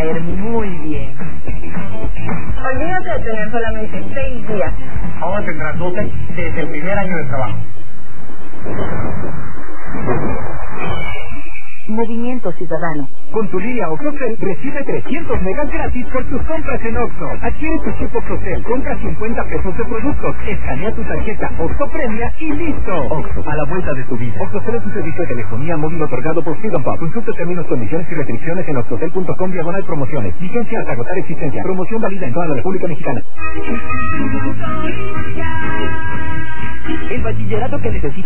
caer muy bien. Olvídate de tener solamente 6 días. Ahora tendrás 12 desde el primer año de trabajo. Movimiento Ciudadano. Con tu línea Oxocel recibe 300 megas gratis por tus compras en Oxxo. Adquiere tu chip Oxocel, compra 50 pesos de productos, escanea tu tarjeta Oxxo Premia y listo. Oxxo, a la vuelta de tu vida. Oxxocel es un servicio de telefonía móvil otorgado por Freedom Pub. Consulta términos, condiciones y restricciones en oxxocel.com/promociones. Vigencia hasta agotar existencia. Promoción válida en toda la República Mexicana. El bachillerato que necesita